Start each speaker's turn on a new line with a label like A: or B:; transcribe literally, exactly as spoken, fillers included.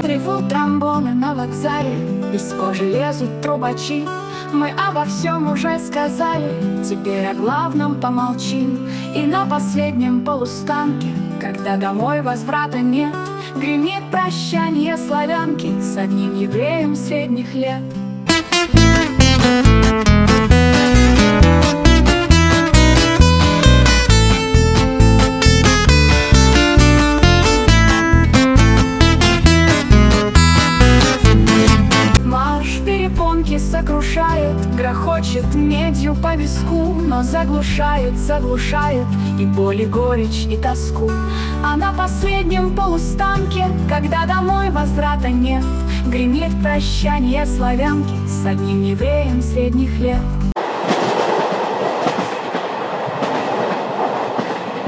A: Ревут тромбоны на вокзале, из кожи лезут трубачи. Мы обо всем уже сказали, теперь о главном помолчим. И на последнем полустанке, когда домой возврата нет, гремит прощанье славянки с одним евреем средних лет. Сокрушает, грохочет медью по виску, но заглушает, заглушает и боль, и горечь, и тоску. А на последнем полустанке, когда домой возврата нет, гремит прощанье славянки с одним евреем средних лет.